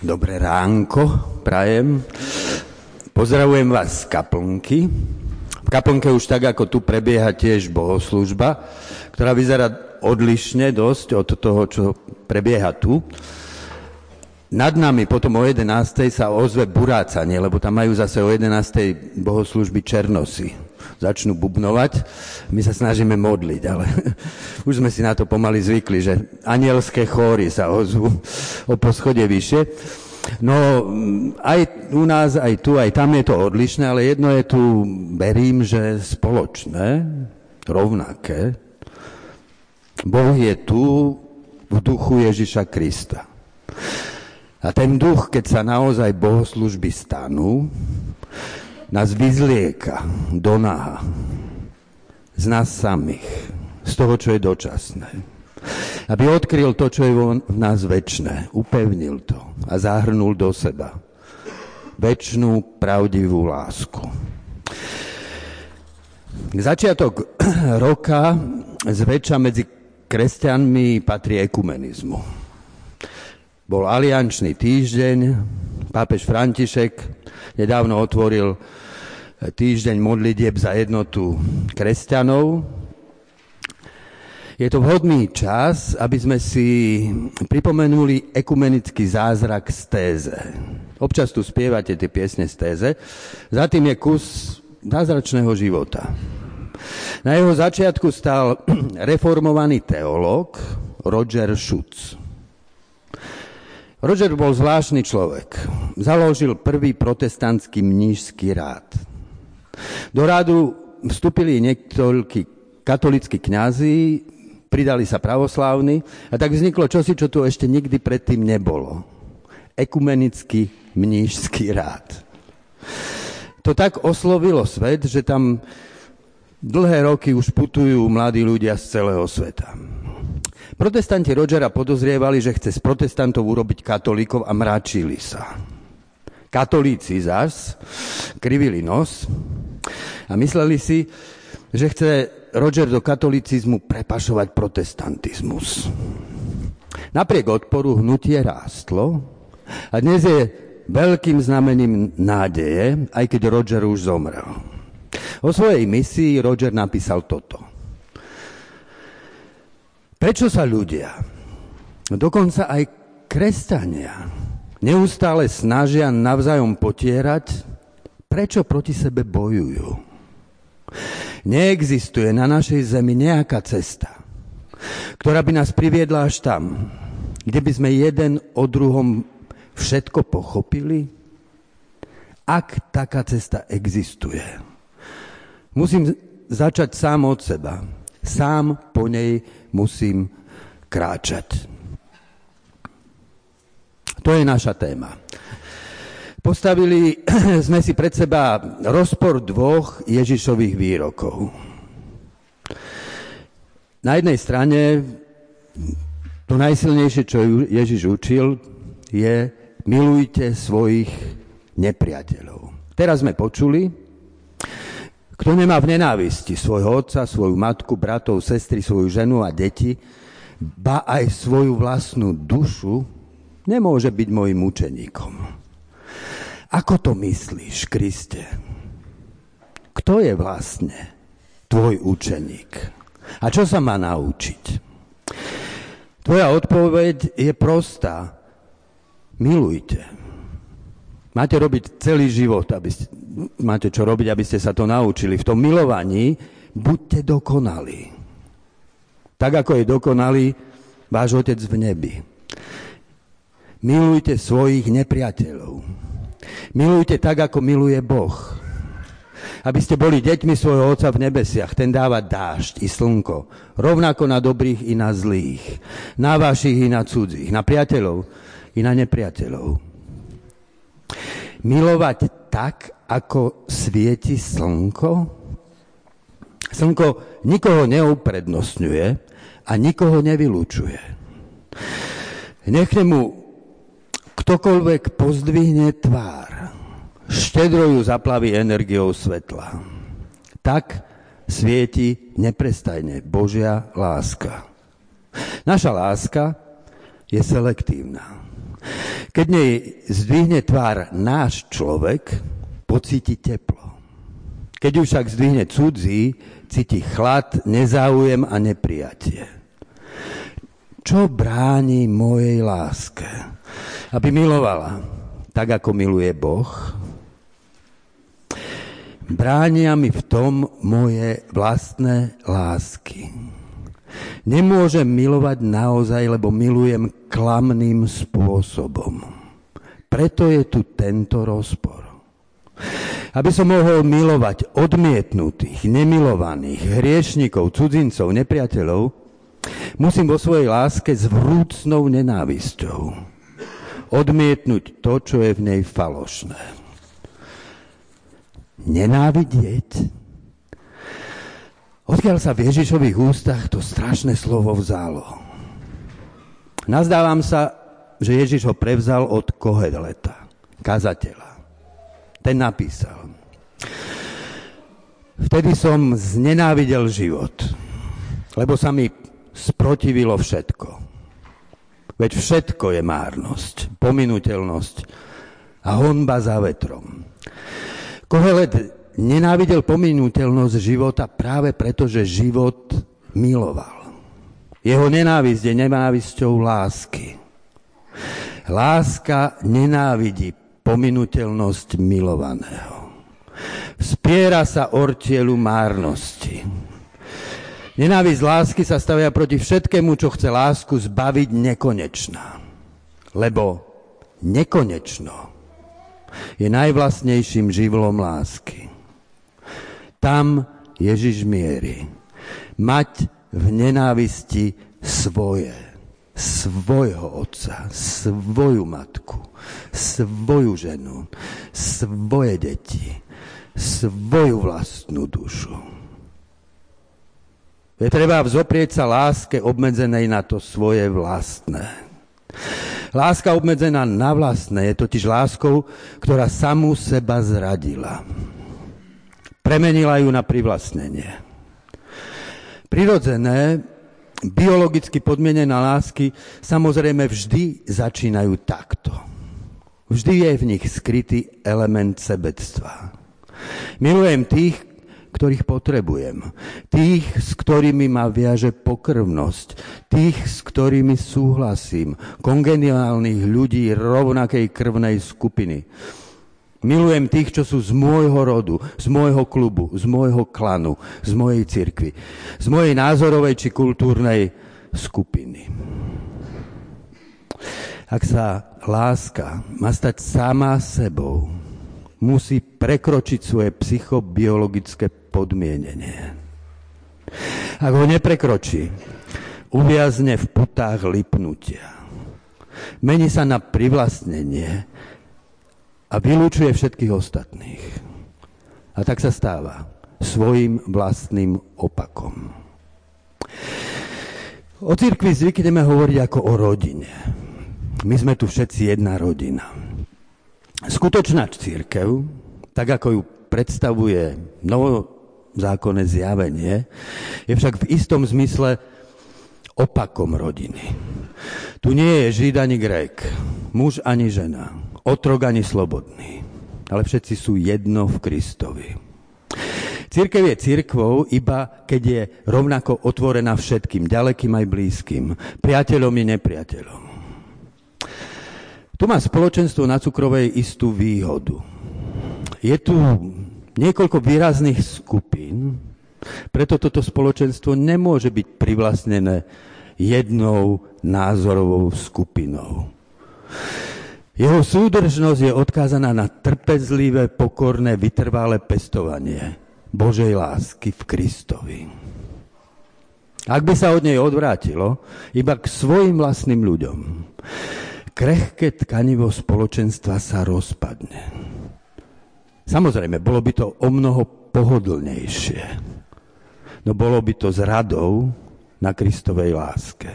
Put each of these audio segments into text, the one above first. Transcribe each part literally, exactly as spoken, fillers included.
Dobré ránko, prajem. Pozdravujem vás z kaplnky. V kaplnke už tak, ako tu prebieha tiež bohoslúžba, ktorá vyzerá odlišne dosť od toho, čo prebieha tu. Nad nami potom o jedenástej sa ozve burácanie, lebo tam majú zase o jedenástej bohoslúžby černosy. Začnú bubnovať, my sa snažíme modliť, ale už sme si na to pomaly zvykli, že anielské chóry sa ozvú o poschodie vyššie. No aj u nás, aj tu, aj tam je to odlišné, ale jedno je tu, verím, že spoločné, rovnaké. Boh je tu v duchu Ježiša Krista. A ten duch, keď sa naozaj bohoslužby stanú, nás vyzlieka do náha z nás samých, z toho, čo je dočasné. Aby odkryl to, čo je v nás večné, upevnil to a zahrnul do seba večnú, pravdivú lásku. Začiatok roka zväčša medzi kresťanmi patrí ekumenizmu. Bol aliančný týždeň, pápež František nedávno otvoril týždeň modlitieb za jednotu kresťanov. Je to vhodný čas, aby sme si pripomenuli ekumenický zázrak z téze. Občas tu spievate tie piesne z téze. Za tým je kus zázračného života. Na jeho začiatku stal reformovaný teológ Roger Schutz. Roger bol zvláštny človek. Založil prvý protestantský mníšsky rád. Do rádu vstúpili niektorí katolícki kňazi, pridali sa pravoslávni a tak vzniklo čosi, čo tu ešte nikdy predtým nebolo. Ekumenický mníšsky rád. To tak oslovilo svet, že tam dlhé roky už putujú mladí ľudia z celého sveta. Protestanti Rogera podozrievali, že chce z protestantov urobiť katolíkov a mračili sa. Katolíci zas krivili nos a mysleli si, že chce Roger do katolicizmu prepašovať protestantizmus. Napriek odporu hnutie rástlo a dnes je veľkým znamením nádeje, aj keď Roger už zomrel. O svojej misii Roger napísal toto. Prečo sa ľudia, dokonca aj kresťania, neustále snažia navzájom potierať, prečo proti sebe bojujú? Neexistuje na našej zemi nejaká cesta, ktorá by nás priviedla až tam, kde by sme jeden o druhom všetko pochopili? Ak taká cesta existuje, musím začať sám od seba. Sám po nej musím kráčať. To je naša téma. Postavili sme si pred seba rozpor dvoch Ježišových výrokov. Na jednej strane to najsilnejšie, čo Ježiš učil, je milujte svojich nepriateľov. Teraz sme počuli, kto nemá v nenávisti svojho otca, svoju matku, bratov, sestry, svoju ženu a deti, ba aj svoju vlastnú dušu, nemôže byť mojím učeníkom. Ako to myslíš, Kriste? Kto je vlastne tvoj učeník? A čo sa má naučiť? Tvoja odpoveď je prostá. Milujte. Máte robiť celý život, aby ste, máte čo robiť, aby ste sa to naučili. V tom milovaní buďte dokonalí. Tak, ako je dokonalý váš Otec v nebi. Milujte svojich nepriateľov. Milujte tak, ako miluje Boh. Aby ste boli deťmi svojho Otca v nebesiach. Ten dáva dážď i slnko. Rovnako na dobrých i na zlých. Na vašich i na cudzích. Na priateľov i na nepriateľov. Milovať tak, ako svieti slnko? Slnko nikoho neuprednostňuje a nikoho nevylučuje. Nech mu ktokoľvek pozdvihne tvár, štedro ju zaplaví energiou svetla. Tak svieti neprestajne Božia láska. Naša láska je selektívna. Keď nej zdvihne tvár náš človek, pocíti teplo. Keď už však zdvihne cudzí, cíti chlad, nezáujem a neprijatie. Čo bráni mojej láske, aby milovala tak, ako miluje Boh? Bránia mi v tom moje vlastné lásky. Nemôžem milovať naozaj, lebo milujem klamným spôsobom. Preto je tu tento rozpor. Aby som mohol milovať odmietnutých, nemilovaných, hriešnikov, cudzincov, nepriateľov, musím vo svojej láske s vrúcnou nenávisťou odmietnúť to, čo je v nej falošné. Nenávidieť? Odkiaľ sa v Ježišových ústach to strašné slovo vzalo? Nazdávam sa, že Ježiš ho prevzal od Koheleta, kazateľa. Ten napísal: Vtedy som znenávidel život, lebo sa mi sprotivilo všetko. Veď všetko je márnosť, pominuteľnosť a honba za vetrom. Kohelet nenávidel pominuteľnosť života práve preto, že život miloval. Jeho nenávisť je nenávisťou lásky. Láska nenávidí pominuteľnosť milovaného. Spiera sa ortielu márnosti. Nenávisť lásky sa stavia proti všetkému, čo chce lásku zbaviť nekonečná. Lebo nekonečno je najvlastnejším živlom lásky. Tam Ježiš mierí. Mať v nenávisti svoje, svojho otca, svoju matku, svoju ženu, svoje deti, svoju vlastnú dušu. Je treba vzoprieť sa láske obmedzenej na to svoje vlastné. Láska obmedzená na vlastné je totiž láskou, ktorá samú seba zradila. Premenila ju na privlastnenie. Prirodzené, biologicky podmienené lásky samozrejme vždy začínajú takto. Vždy je v nich skrytý element sebectva. Milujem tých, ktorých potrebujem. Tých, s ktorými ma viaže pokrvnosť. Tých, s ktorými súhlasím. Kongeniálnych ľudí rovnakej krvnej skupiny. Milujem tých, čo sú z môjho rodu, z môjho klubu, z môjho klanu, z mojej cirkvi, z mojej názorovej či kultúrnej skupiny. Ak sa láska má stať sama sebou, musí prekročiť svoje psychobiologické podmienenie. Ak ho neprekročí, uviazne v putách lipnutia. Mení sa na privlastnenie a vylúčuje všetkých ostatných. A tak sa stáva svojim vlastným opakom. O cirkvi zvykneme hovoriť ako o rodine. My sme tu všetci jedna rodina. Skutočná cirkev, tak ako ju predstavuje novozákonné zjavenie, je však v istom zmysle opakom rodiny. Tu nie je Žid ani Grék, muž ani žena, otrok ani slobodný, ale všetci sú jedno v Kristovi. Cirkev je cirkvou, iba keď je rovnako otvorená všetkým, ďalekým aj blízkym, priateľom i nepriateľom. Tu má spoločenstvo na Cukrovej istú výhodu. Je tu niekoľko výrazných skupín, preto toto spoločenstvo nemôže byť privlastnené jednou názorovou skupinou. Jeho súdržnosť je odkázaná na trpezlivé, pokorné, vytrvalé pestovanie Božej lásky v Kristovi. Ak by sa od nej odvrátilo iba k svojim vlastným ľuďom, krehké tkanivo spoločenstva sa rozpadne. Samozrejme, bolo by to o mnoho pohodlnejšie, no bolo by to zradou na Kristovej láske.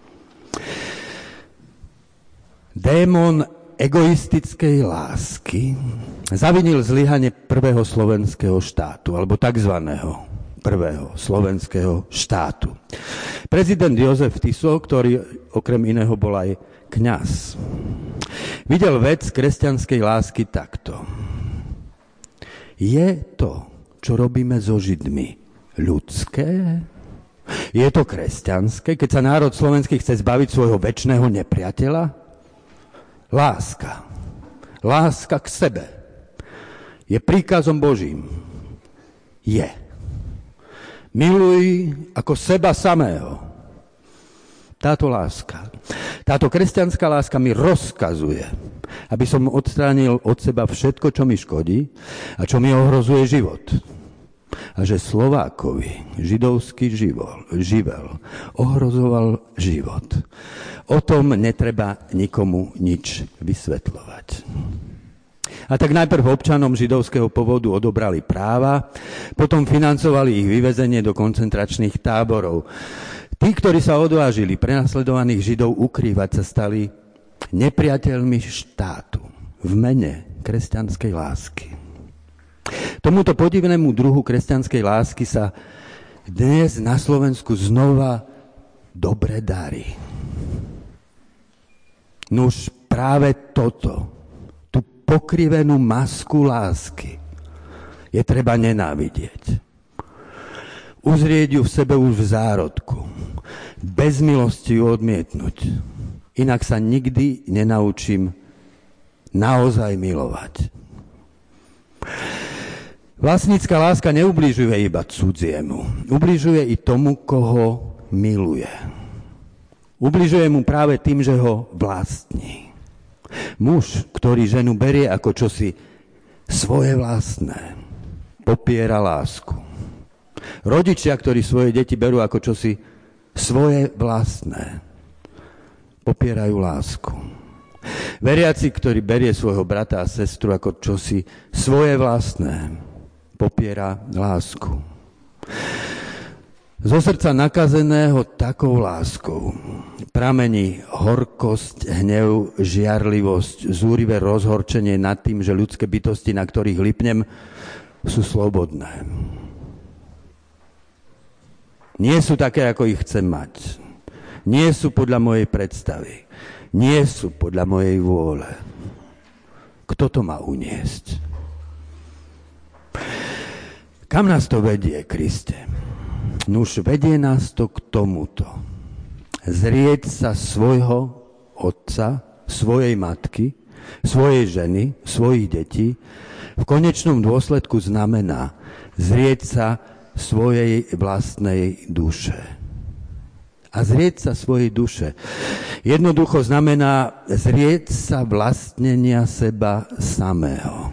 Démon egoistickej lásky zavinil zlyhanie prvého slovenského štátu, alebo takzvaného prvého slovenského štátu. Prezident Jozef Tiso, ktorý okrem iného bol aj kňaz. videl vec kresťanskej lásky takto. Je to, čo robíme so Židmi, ľudské? Je to kresťanské, keď sa národ slovenský chce zbaviť svojho večného nepriateľa? Láska. Láska k sebe. Je príkazom Božím. Je. Miluj ako seba samého. Táto láska, táto kresťanská láska mi rozkazuje, aby som odstránil od seba všetko, čo mi škodí a čo mi ohrozuje život. A že Slovákovi židovský živol, živel ohrozoval život. O tom netreba nikomu nič vysvetľovať. A tak najprv občanom židovského pôvodu odobrali práva, potom financovali ich vyvezenie do koncentračných táborov. Tí, ktorí sa odvážili prenasledovaných Židov ukrývať, sa stali nepriateľmi štátu v mene kresťanskej lásky. Tomuto podivnému druhu kresťanskej lásky sa dnes na Slovensku znova dobre darí. Nuž práve toto, tú pokrivenú masku lásky, je treba nenávidieť. Uzrieť ju v sebe už v zárodku. Bez milosti ju odmietnúť. Inak sa nikdy nenaučím naozaj milovať. Vlastnícka láska neubližuje iba cudziemu. Ubližuje i tomu, koho miluje. Ubližuje mu práve tým, že ho vlastní. Muž, ktorý ženu berie ako čosi svoje vlastné, popiera lásku. Rodičia, ktorí svoje deti berú ako čosi svoje vlastné, popierajú lásku. Veriaci, ktorý berie svojho brata a sestru ako čosi svoje vlastné, popiera lásku. Zo srdca nakazeného takou láskou pramení horkosť, hnev, žiarlivosť, zúrivé rozhorčenie nad tým, že ľudské bytosti, na ktorých lipnem, sú slobodné. Nie sú také, ako ich chcem mať. Nie sú podľa mojej predstavy. Nie sú podľa mojej vôle. Kto to má uniesť? Kam nás to vedie, Kriste? Nuž vedie nás to k tomuto. Zrieť sa svojho otca, svojej matky, svojej ženy, svojich detí, v konečnom dôsledku znamená zrieť sa svojej vlastnej duše. A zrieť sa svojej duše jednoducho znamená zrieť sa vlastnenia seba samého.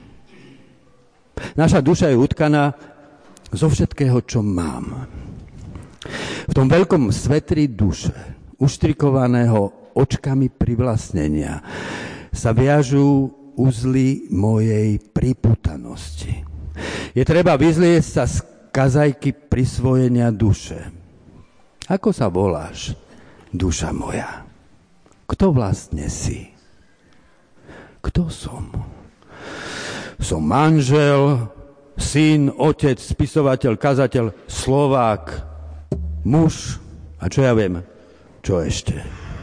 Naša duša je utkaná zo všetkého, čo mám. V tom veľkom svetri duše, uštrikovaného očkami privlastnenia, sa viažú uzly mojej pripútanosti. Je treba vyzliesť sa z kazajky prisvojenia duše. Ako sa voláš, duša moja? Kto vlastne si? Kto som? Som manžel, syn, otec, spisovateľ, kazateľ, Slovák, muž a čo ja viem, čo ešte.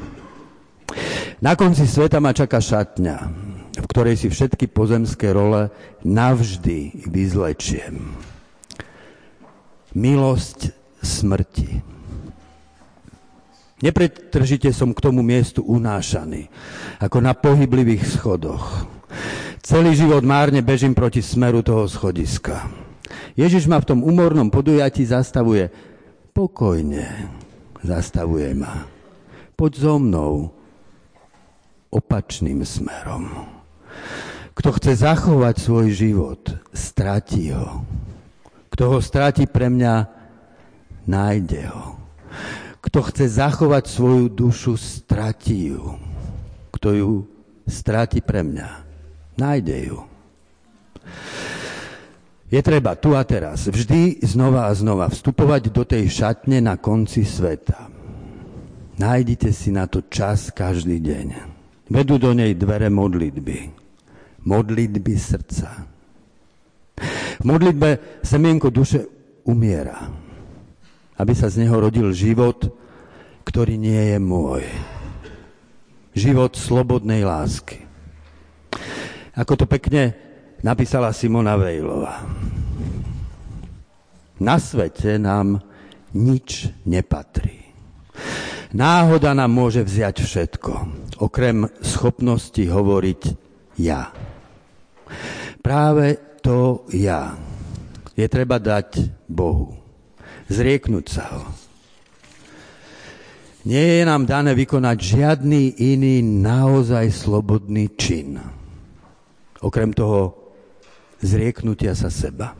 Na konci sveta ma čaká šatňa, v ktorej si všetky pozemské role navždy vyzlečiem. Milosť smrti. Nepretržite som k tomu miestu unášaný, ako na pohyblivých schodoch. Celý život márne bežím proti smeru toho schodiska. Ježiš ma v tom umornom podujatí zastavuje. Pokojne zastavuje ma. Poď so mnou opačným smerom. Kto chce zachovať svoj život, stratí ho. Kto ho stratí pre mňa, nájde ho. Kto chce zachovať svoju dušu, stratí ju. Kto ju stratí pre mňa, nájde ju. Je treba tu a teraz, vždy znova a znova vstupovať do tej šatne na konci sveta. Nájdite si na to čas každý deň. Vedú do nej dvere modlitby. Modlitby srdca. V modlitbe semienko duše umiera, aby sa z neho rodil život, ktorý nie je môj. život slobodnej lásky. Ako to pekne napísala Simona Vejlová. Na svete nám nič nepatrí. Náhoda nám môže vziať všetko, okrem schopnosti hovoriť ja. Práve to ja je treba dať Bohu. Zrieknúť sa ho. Nie je nám dané vykonať žiadny iný naozaj slobodný čin. Okrem toho zrieknutia sa seba.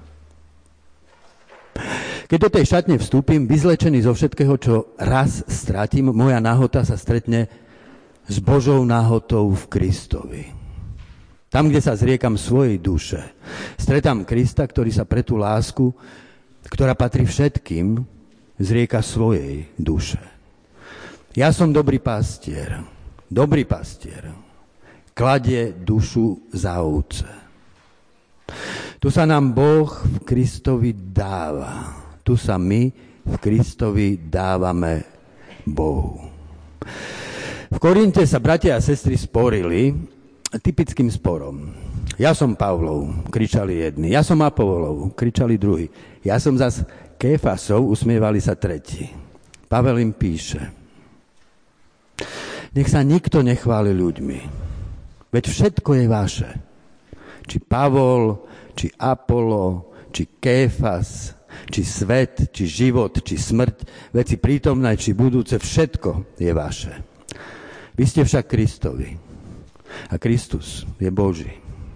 Keď do tej šatne vstúpim, vyzlečený zo všetkého, čo raz stratím, moja nahota sa stretne s Božou nahotou v Kristovi. Tam, kde sa zriekam svojej duše, stretám Krista, ktorý sa pre tú lásku, ktorá patrí všetkým, zrieka svojej duše. Ja som dobrý pastier, dobrý pastier, kladie dušu za ovce. Tu sa nám Boh v Kristovi dáva. Tu sa my v Kristovi dávame Bohu. V Korinte sa bratia a sestry sporili typickým sporom. Ja som Pavlov, kričali jedni. Ja som Apolov, kričali druhí. Ja som zas Kéfasov, usmievali sa tretí. Pavel im píše: nech sa nikto nechváli ľuďmi, veď všetko je vaše. Či Pavol, či Apolo, či Kéfas, či svet, či život, či smrť, veci prítomné, či budúce, všetko je vaše. Vy ste však Kristovi a Kristus je Boží.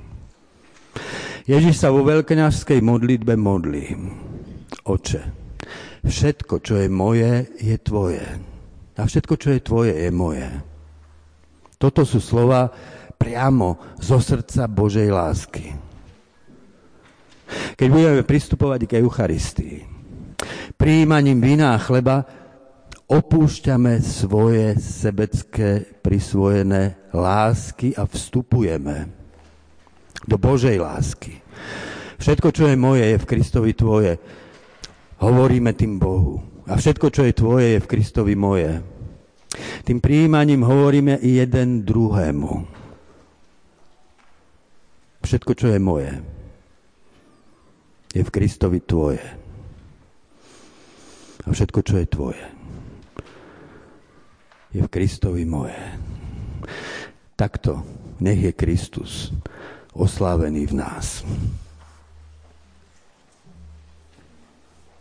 Ježiš sa vo veľkňažskej modlitbe modlí: Oče, všetko, čo je moje, je tvoje. A všetko, čo je tvoje, je moje. Toto sú slova priamo zo srdca Božej lásky. Keď budeme pristupovať k Eucharistii, prijímaním vína a chleba opúšťame svoje sebecké prisvojené lásky a vstupujeme do Božej lásky. Všetko, čo je moje, je v Kristovi tvoje. Hovoríme tým Bohu. A všetko, čo je tvoje, je v Kristovi moje. Tým prijímaním hovoríme i jeden druhému. Všetko, čo je moje, je v Kristovi tvoje. A všetko, čo je tvoje, je v Kristovi moje. Takto nech je Kristus oslávený v nás.